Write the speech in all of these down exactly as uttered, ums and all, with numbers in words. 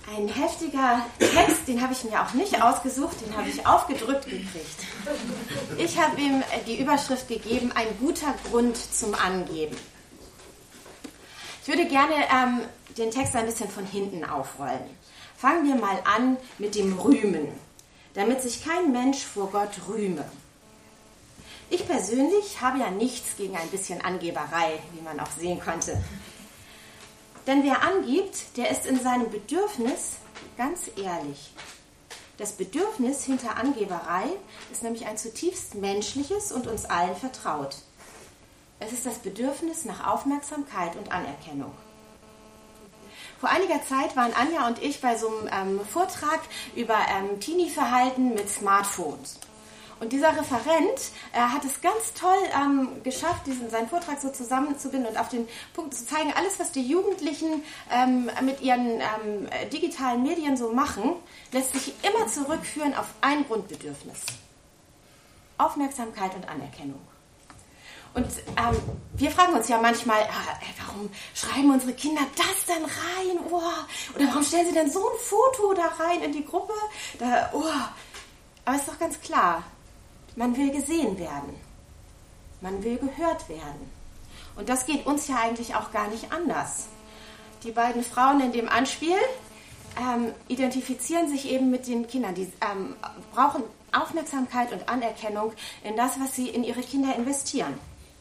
Ein heftiger Text, den habe ich mir auch nicht ausgesucht, den habe ich aufgedrückt gekriegt. Ich habe ihm die Überschrift gegeben, ein guter Grund zum Angeben. Ich würde gerne ähm, den Text ein bisschen von hinten aufrollen. Fangen wir mal an mit dem Rühmen, damit sich kein Mensch vor Gott rühme. Ich persönlich habe ja nichts gegen ein bisschen Angeberei, wie man auch sehen konnte. Denn wer angibt, der ist in seinem Bedürfnis ganz ehrlich. Das Bedürfnis hinter Angeberei ist nämlich ein zutiefst menschliches und uns allen vertraut. Es ist das Bedürfnis nach Aufmerksamkeit und Anerkennung. Vor einiger Zeit waren Anja und ich bei so einem ähm, Vortrag über ähm, Teenie-Verhalten mit Smartphones. Und dieser Referent äh, hat es ganz toll ähm, geschafft, diesen, seinen Vortrag so zusammenzubinden und auf den Punkt zu zeigen, alles, was die Jugendlichen ähm, mit ihren ähm, digitalen Medien so machen, lässt sich immer zurückführen auf ein Grundbedürfnis. Aufmerksamkeit und Anerkennung. Und ähm, wir fragen uns ja manchmal, äh, warum schreiben unsere Kinder das denn rein? Oh, oder warum stellen sie denn so ein Foto da rein in die Gruppe? Da, oh. Aber es ist doch ganz klar, man will gesehen werden. Man will gehört werden. Und das geht uns ja eigentlich auch gar nicht anders. Die beiden Frauen in dem Anspiel ähm, identifizieren sich eben mit den Kindern. Die ähm, brauchen Aufmerksamkeit und Anerkennung in das, was sie in ihre Kinder investieren.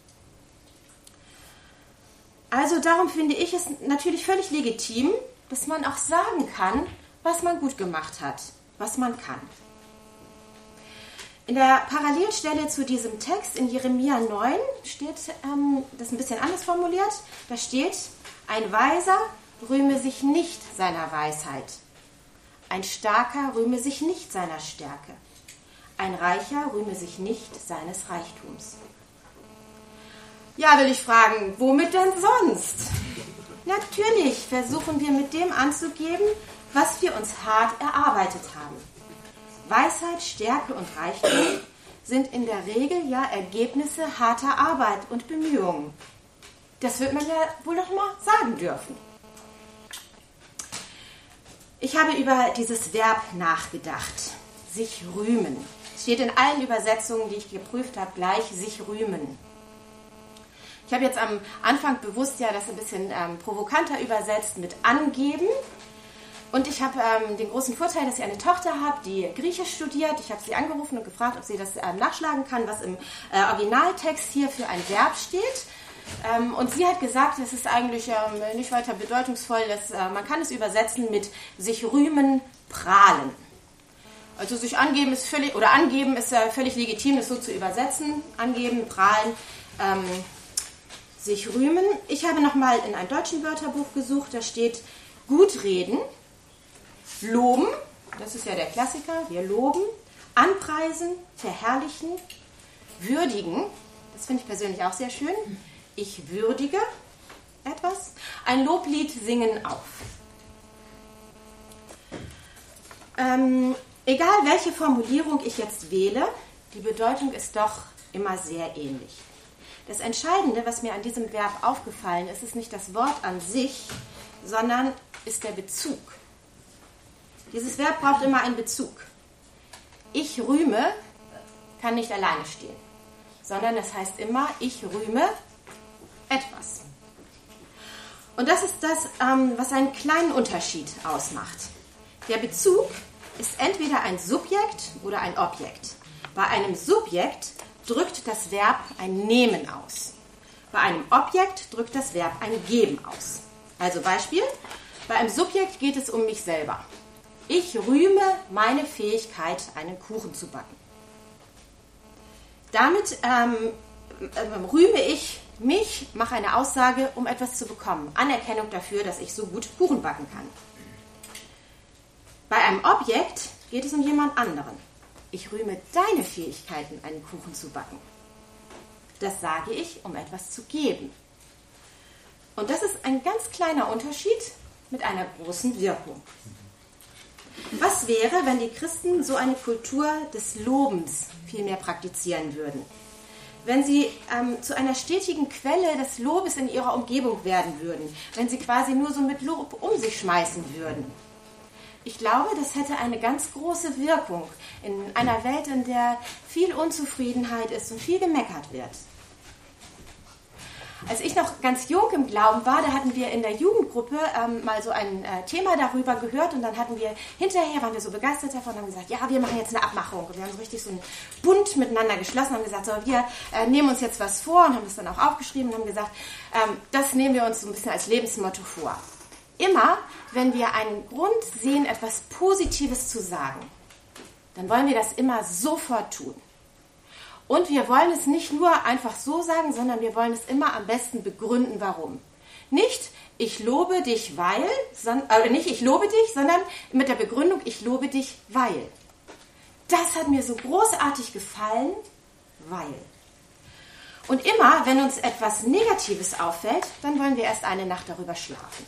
Also darum finde ich es natürlich völlig legitim, dass man auch sagen kann, was man gut gemacht hat, was man kann. In der Parallelstelle zu diesem Text in Jeremia neun steht, ähm, das ist ein bisschen anders formuliert, da steht, ein Weiser rühme sich nicht seiner Weisheit, ein Starker rühme sich nicht seiner Stärke, ein Reicher rühme sich nicht seines Reichtums. Ja, will ich fragen, womit denn sonst? Natürlich versuchen wir mit dem anzugeben, was wir uns hart erarbeitet haben. Weisheit, Stärke und Reichtum sind in der Regel ja Ergebnisse harter Arbeit und Bemühungen. Das wird man ja wohl noch mal sagen dürfen. Ich habe über dieses Verb nachgedacht, sich rühmen. Es steht in allen Übersetzungen, die ich geprüft habe, gleich sich rühmen. Ich habe jetzt am Anfang bewusst ja das ein bisschen ähm, provokanter übersetzt mit angeben. Und ich habe ähm, den großen Vorteil, dass ich eine Tochter habe, die Griechisch studiert. Ich habe sie angerufen und gefragt, ob sie das ähm, nachschlagen kann, was im äh, Originaltext hier für ein Verb steht. Ähm, und sie hat gesagt, es ist eigentlich ähm, nicht weiter bedeutungsvoll, dass, äh, man kann es übersetzen mit sich rühmen, prahlen. Also sich angeben ist völlig, oder angeben ist äh, völlig legitim, das so zu übersetzen. Angeben, prahlen, ähm, sich rühmen. Ich habe nochmal in einem deutschen Wörterbuch gesucht, da steht gut reden. Loben, das ist ja der Klassiker, wir loben, anpreisen, verherrlichen, würdigen, das finde ich persönlich auch sehr schön, ich würdige etwas, ein Loblied singen auf. Ähm, egal welche Formulierung ich jetzt wähle, die Bedeutung ist doch immer sehr ähnlich. Das Entscheidende, was mir an diesem Verb aufgefallen ist, ist nicht das Wort an sich, sondern ist der Bezug. Dieses Verb braucht immer einen Bezug. Ich rühme kann nicht alleine stehen, sondern es heißt immer, ich rühme etwas. Und das ist das, was einen kleinen Unterschied ausmacht. Der Bezug ist entweder ein Subjekt oder ein Objekt. Bei einem Subjekt drückt das Verb ein Nehmen aus. Bei einem Objekt drückt das Verb ein Geben aus. Also Beispiel, bei einem Subjekt geht es um mich selber. Ich rühme meine Fähigkeit, einen Kuchen zu backen. Damit ähm, äh, rühme ich mich, mache eine Aussage, um etwas zu bekommen. Anerkennung dafür, dass ich so gut Kuchen backen kann. Bei einem Objekt geht es um jemand anderen. Ich rühme deine Fähigkeiten, einen Kuchen zu backen. Das sage ich, um etwas zu geben. Und das ist ein ganz kleiner Unterschied mit einer großen Wirkung. Was wäre, wenn die Christen so eine Kultur des Lobens viel mehr praktizieren würden? Wenn sie ähm, zu einer stetigen Quelle des Lobes in ihrer Umgebung werden würden? Wenn sie quasi nur so mit Lob um sich schmeißen würden? Ich glaube, das hätte eine ganz große Wirkung in einer Welt, in der viel Unzufriedenheit ist und viel gemeckert wird. Als ich noch ganz jung im Glauben war, da hatten wir in der Jugendgruppe ähm, mal so ein äh, Thema darüber gehört und dann hatten wir, hinterher waren wir so begeistert davon und haben gesagt, ja, wir machen jetzt eine Abmachung. Und wir haben so richtig so einen Bund miteinander geschlossen und haben gesagt, so, wir äh, nehmen uns jetzt was vor und haben das dann auch aufgeschrieben und haben gesagt, ähm, das nehmen wir uns so ein bisschen als Lebensmotto vor. Immer, wenn wir einen Grund sehen, etwas Positives zu sagen, dann wollen wir das immer sofort tun. Und wir wollen es nicht nur einfach so sagen, sondern wir wollen es immer am besten begründen, warum. Nicht, ich lobe dich, weil, sondern, äh, nicht ich lobe dich, sondern mit der Begründung, ich lobe dich, weil. Das hat mir so großartig gefallen, weil. Und immer, wenn uns etwas Negatives auffällt, dann wollen wir erst eine Nacht darüber schlafen.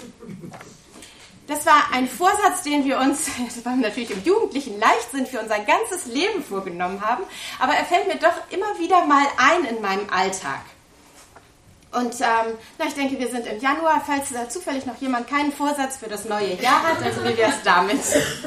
Das war ein Vorsatz, den wir uns, das war natürlich im jugendlichen Leichtsinn, für unser ganzes Leben vorgenommen haben, aber er fällt mir doch immer wieder mal ein in meinem Alltag. Und ähm, na, ich denke, wir sind im Januar, falls äh, zufällig noch jemand keinen Vorsatz für das neue Jahr hat, also wie wäre es damit?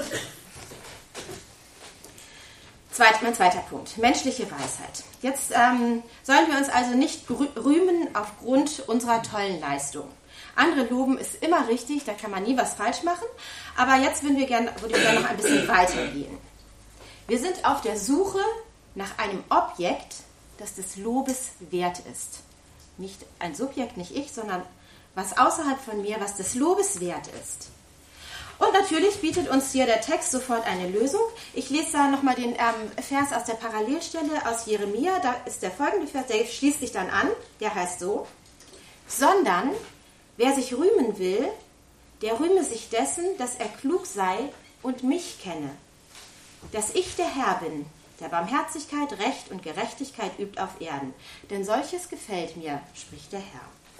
Zweit, mein zweiter Punkt, menschliche Weisheit. Jetzt ähm, sollen wir uns also nicht rühmen aufgrund unserer tollen Leistung. Andere loben ist immer richtig, da kann man nie was falsch machen. Aber jetzt würden wir gerne, würde ich gerne noch ein bisschen weitergehen. Wir sind auf der Suche nach einem Objekt, das des Lobes wert ist. Nicht ein Subjekt, nicht ich, sondern was außerhalb von mir, was des Lobes wert ist. Und natürlich bietet uns hier der Text sofort eine Lösung. Ich lese da nochmal den ähm, Vers aus der Parallelstelle aus Jeremia. Da ist der folgende Vers, der schließt sich dann an. Der heißt so: Sondern wer sich rühmen will, der rühme sich dessen, dass er klug sei und mich kenne. Dass ich der Herr bin, der Barmherzigkeit, Recht und Gerechtigkeit übt auf Erden. Denn solches gefällt mir, spricht der Herr.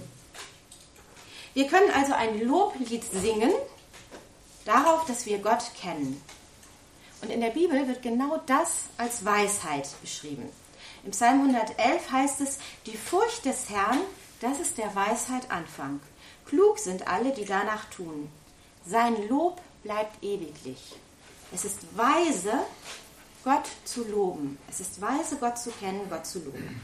Wir können also ein Loblied singen darauf, dass wir Gott kennen. Und in der Bibel wird genau das als Weisheit beschrieben. Im Psalm hundertelf heißt es, die Furcht des Herrn, das ist der Weisheit Anfang. Klug sind alle, die danach tun. Sein Lob bleibt ewiglich. Es ist weise, Gott zu loben. Es ist weise, Gott zu kennen, Gott zu loben.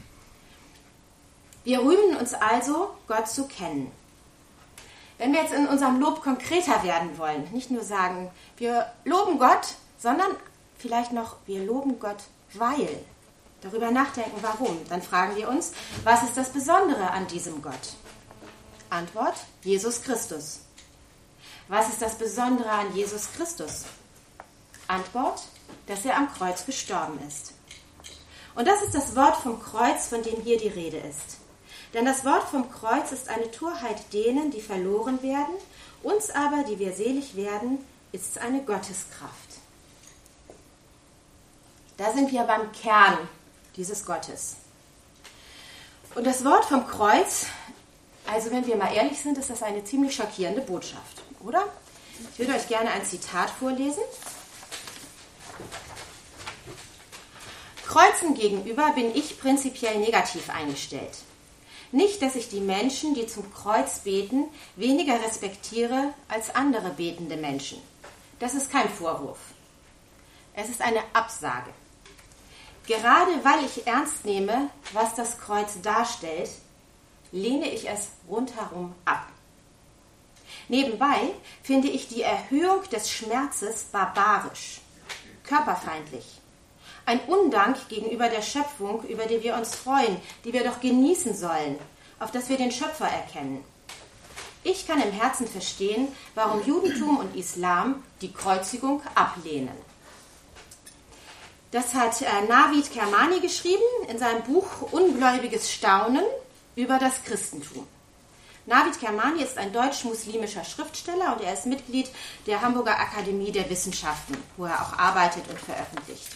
Wir rühmen uns also, Gott zu kennen. Wenn wir jetzt in unserem Lob konkreter werden wollen, nicht nur sagen, wir loben Gott, sondern vielleicht noch, wir loben Gott, weil. Darüber nachdenken, warum. Dann fragen wir uns, was ist das Besondere an diesem Gott? Antwort, Jesus Christus. Was ist das Besondere an Jesus Christus? Antwort, dass er am Kreuz gestorben ist. Und das ist das Wort vom Kreuz, von dem hier die Rede ist. Denn das Wort vom Kreuz ist eine Torheit denen, die verloren werden, uns aber, die wir selig werden, ist eine Gotteskraft. Da sind wir beim Kern dieses Gottes. Und das Wort vom Kreuz, also wenn wir mal ehrlich sind, ist das eine ziemlich schockierende Botschaft, oder? Ich würde euch gerne ein Zitat vorlesen. Kreuzen gegenüber bin ich prinzipiell negativ eingestellt. Nicht, dass ich die Menschen, die zum Kreuz beten, weniger respektiere als andere betende Menschen. Das ist kein Vorwurf. Es ist eine Absage. Gerade weil ich ernst nehme, was das Kreuz darstellt, lehne ich es rundherum ab. Nebenbei finde ich die Erhöhung des Schmerzes barbarisch, körperfeindlich. Ein Undank gegenüber der Schöpfung, über die wir uns freuen, die wir doch genießen sollen, auf das wir den Schöpfer erkennen. Ich kann im Herzen verstehen, warum Judentum und Islam die Kreuzigung ablehnen. Das hat äh, Navid Kermani geschrieben in seinem Buch Ungläubiges Staunen über das Christentum. Navid Kermani ist ein deutsch-muslimischer Schriftsteller und er ist Mitglied der Hamburger Akademie der Wissenschaften, wo er auch arbeitet und veröffentlicht.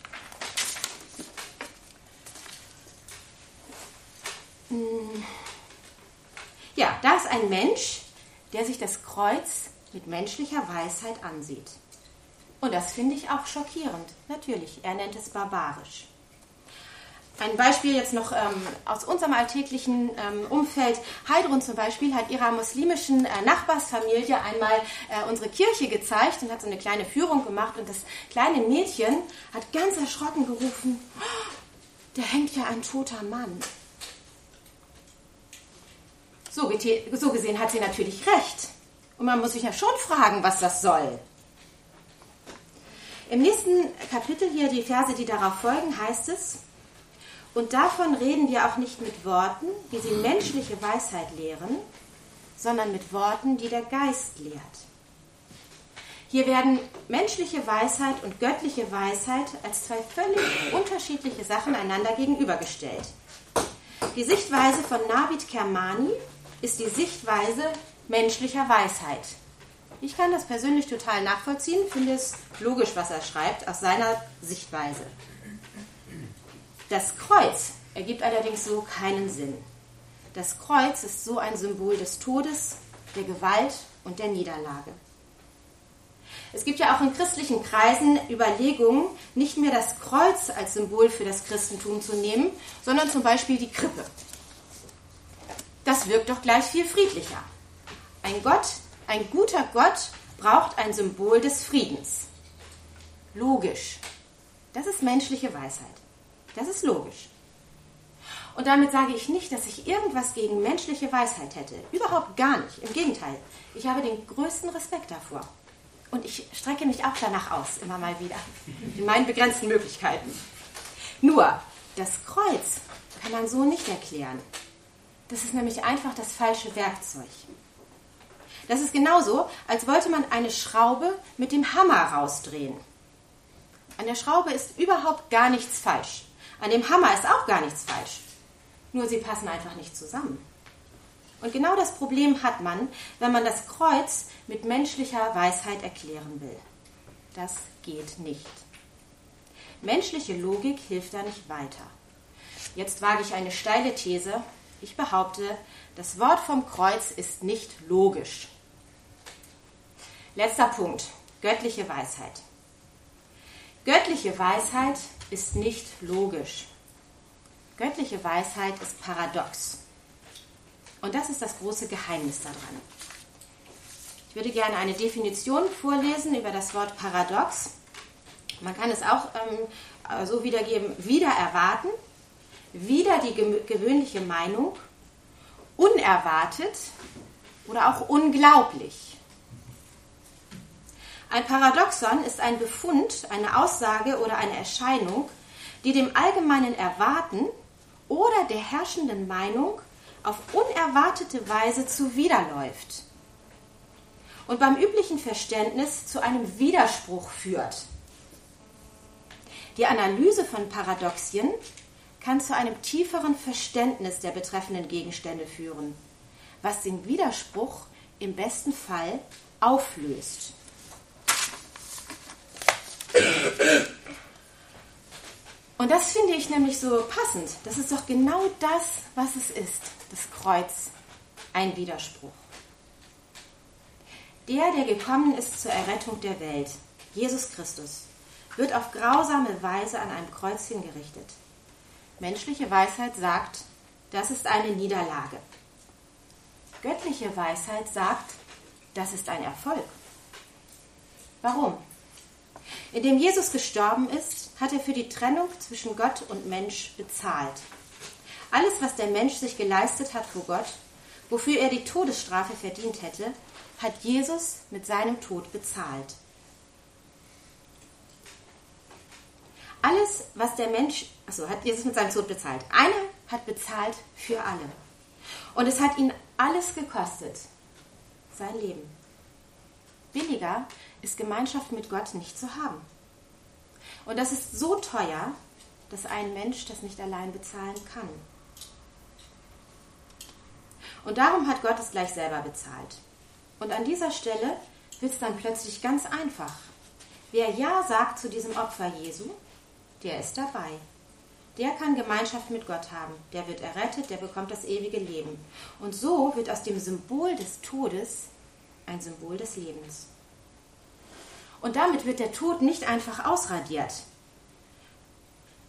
Ja, da ist ein Mensch, der sich das Kreuz mit menschlicher Weisheit ansieht. Und das finde ich auch schockierend. Natürlich, er nennt es barbarisch. ein Beispiel jetzt noch ähm, aus unserem alltäglichen ähm, Umfeld. Heidrun zum Beispiel hat ihrer muslimischen äh, Nachbarsfamilie einmal äh, unsere Kirche gezeigt und hat so eine kleine Führung gemacht. Und das kleine Mädchen hat ganz erschrocken gerufen, oh, da hängt ja ein toter Mann. So, so gesehen hat sie natürlich recht. Und man muss sich ja schon fragen, was das soll. Im nächsten Kapitel hier, die Verse, die darauf folgen, heißt es: Und davon reden wir auch nicht mit Worten, wie sie menschliche Weisheit lehren, sondern mit Worten, die der Geist lehrt. Hier werden menschliche Weisheit und göttliche Weisheit als zwei völlig unterschiedliche Sachen einander gegenübergestellt. Die Sichtweise von Navid Kermani ist die Sichtweise menschlicher Weisheit. Ich kann das persönlich total nachvollziehen, finde es logisch, was er schreibt, aus seiner Sichtweise. Das Kreuz ergibt allerdings so keinen Sinn. Das Kreuz ist so ein Symbol des Todes, der Gewalt und der Niederlage. Es gibt ja auch in christlichen Kreisen Überlegungen, nicht mehr das Kreuz als Symbol für das Christentum zu nehmen, sondern zum Beispiel die Krippe. Das wirkt doch gleich viel friedlicher. Ein Gott, ein guter Gott braucht ein Symbol des Friedens. Logisch. Das ist menschliche Weisheit. Das ist logisch. Und damit sage ich nicht, dass ich irgendwas gegen menschliche Weisheit hätte. Überhaupt gar nicht. Im Gegenteil. Ich habe den größten Respekt davor. Und ich strecke mich auch danach aus, immer mal wieder. In meinen begrenzten Möglichkeiten. Nur, das Kreuz kann man so nicht erklären. Das ist nämlich einfach das falsche Werkzeug. Das ist genauso, als wollte man eine Schraube mit dem Hammer rausdrehen. An der Schraube ist überhaupt gar nichts falsch. An dem Hammer ist auch gar nichts falsch. Nur sie passen einfach nicht zusammen. Und genau das Problem hat man, wenn man das Kreuz mit menschlicher Weisheit erklären will. Das geht nicht. Menschliche Logik hilft da nicht weiter. Jetzt wage ich eine steile These. Ich behaupte, das Wort vom Kreuz ist nicht logisch. Letzter Punkt. Göttliche Weisheit. Göttliche Weisheit ist nicht logisch. Göttliche Weisheit ist paradox. Und das ist das große Geheimnis daran. Ich würde gerne eine Definition vorlesen über das Wort paradox. Man kann es auch ähm, so wiedergeben: wider erwarten, wider die gewöhnliche Meinung, unerwartet oder auch unglaublich. Ein Paradoxon ist ein Befund, eine Aussage oder eine Erscheinung, die dem allgemeinen Erwarten oder der herrschenden Meinung auf unerwartete Weise zuwiderläuft und beim üblichen Verständnis zu einem Widerspruch führt. Die Analyse von Paradoxien kann zu einem tieferen Verständnis der betreffenden Gegenstände führen, was den Widerspruch im besten Fall auflöst. Und das finde ich nämlich so passend. Das ist doch genau das, was es ist, das Kreuz, ein Widerspruch. Der, der gekommen ist zur Errettung der Welt, Jesus Christus, wird auf grausame Weise an einem Kreuz hingerichtet. Menschliche Weisheit sagt, das ist eine Niederlage. Göttliche Weisheit sagt, das ist ein Erfolg. Warum? Indem Jesus gestorben ist, hat er für die Trennung zwischen Gott und Mensch bezahlt. Alles, was der Mensch sich geleistet hat vor Gott, wofür er die Todesstrafe verdient hätte, hat Jesus mit seinem Tod bezahlt. Alles, was der Mensch, also hat Jesus mit seinem Tod bezahlt. Einer hat bezahlt für alle. Und es hat ihn alles gekostet. Sein Leben. Billiger ist Gemeinschaft mit Gott nicht zu haben. Und das ist so teuer, dass ein Mensch das nicht allein bezahlen kann. Und darum hat Gott es gleich selber bezahlt. Und an dieser Stelle wird es dann plötzlich ganz einfach. Wer Ja sagt zu diesem Opfer Jesu, der ist dabei. Der kann Gemeinschaft mit Gott haben. Der wird errettet, der bekommt das ewige Leben. Und so wird aus dem Symbol des Todes ein Symbol des Lebens. Und damit wird der Tod nicht einfach ausradiert.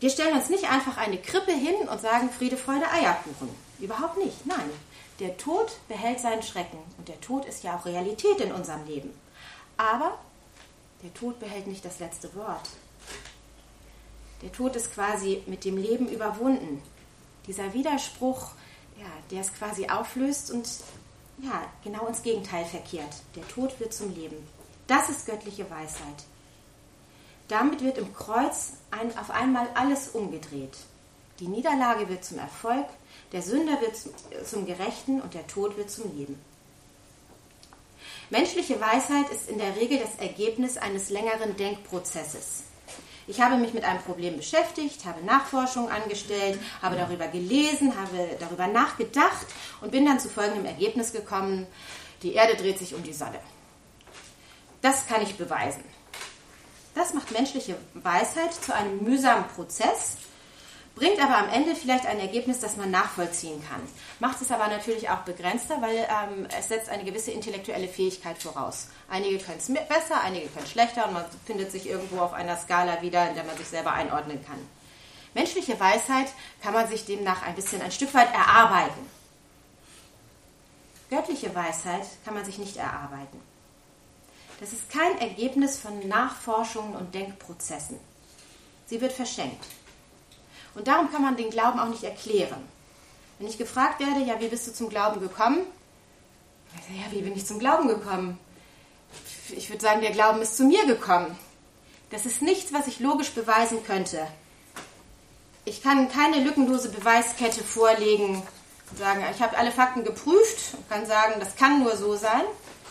Wir stellen uns nicht einfach eine Krippe hin und sagen Friede, Freude, Eierkuchen. Überhaupt nicht, nein. Der Tod behält seinen Schrecken und der Tod ist ja auch Realität in unserem Leben. Aber der Tod behält nicht das letzte Wort. Der Tod ist quasi mit dem Leben überwunden. Dieser Widerspruch, ja, der es quasi auflöst und ja, genau ins Gegenteil verkehrt. Der Tod wird zum Leben. Das ist göttliche Weisheit. Damit wird im Kreuz ein, auf einmal alles umgedreht. Die Niederlage wird zum Erfolg, der Sünder wird zum, zum Gerechten und der Tod wird zum Leben. Menschliche Weisheit ist in der Regel das Ergebnis eines längeren Denkprozesses. Ich habe mich mit einem Problem beschäftigt, habe Nachforschungen angestellt, habe darüber gelesen, habe darüber nachgedacht und bin dann zu folgendem Ergebnis gekommen: Die Erde dreht sich um die Sonne. Das kann ich beweisen. Das macht menschliche Weisheit zu einem mühsamen Prozess, bringt aber am Ende vielleicht ein Ergebnis, das man nachvollziehen kann. Macht es aber natürlich auch begrenzter, weil ähm, es setzt eine gewisse intellektuelle Fähigkeit voraus. Einige können es besser, einige können es schlechter und man findet sich irgendwo auf einer Skala wieder, in der man sich selber einordnen kann. Menschliche Weisheit kann man sich demnach ein bisschen ein Stück weit erarbeiten. Göttliche Weisheit kann man sich nicht erarbeiten. Das ist kein Ergebnis von Nachforschungen und Denkprozessen. Sie wird verschenkt. Und darum kann man den Glauben auch nicht erklären. Wenn ich gefragt werde, ja, wie bist du zum Glauben gekommen? Ich sage, ja, wie bin ich zum Glauben gekommen? Ich würde sagen, der Glauben ist zu mir gekommen. Das ist nichts, was ich logisch beweisen könnte. Ich kann keine lückenlose Beweiskette vorlegen und sagen, ich habe alle Fakten geprüft und kann sagen, das kann nur so sein.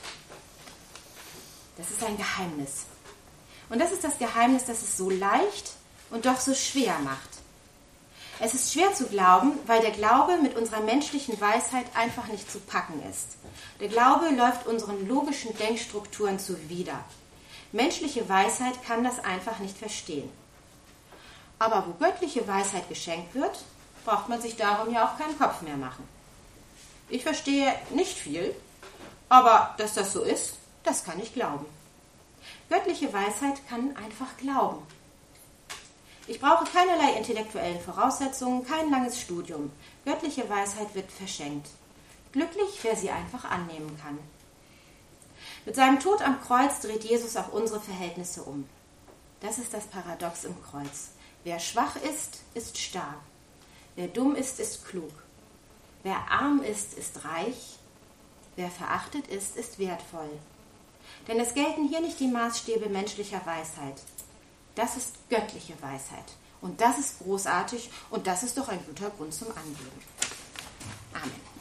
Das ist ein Geheimnis. Und das ist das Geheimnis, das es so leicht und doch so schwer macht. Es ist schwer zu glauben, weil der Glaube mit unserer menschlichen Weisheit einfach nicht zu packen ist. Der Glaube läuft unseren logischen Denkstrukturen zuwider. Menschliche Weisheit kann das einfach nicht verstehen. Aber wo göttliche Weisheit geschenkt wird, braucht man sich darum ja auch keinen Kopf mehr machen. Ich verstehe nicht viel, aber dass das so ist, das kann ich glauben. Göttliche Weisheit kann einfach glauben. Ich brauche keinerlei intellektuellen Voraussetzungen, kein langes Studium. Göttliche Weisheit wird verschenkt. Glücklich, wer sie einfach annehmen kann. Mit seinem Tod am Kreuz dreht Jesus auch unsere Verhältnisse um. Das ist das Paradox im Kreuz. Wer schwach ist, ist stark. Wer dumm ist, ist klug. Wer arm ist, ist reich. Wer verachtet ist, ist wertvoll. Denn es gelten hier nicht die Maßstäbe menschlicher Weisheit. Das ist göttliche Weisheit. Und das ist großartig und das ist doch ein guter Grund zum Angeben. Amen.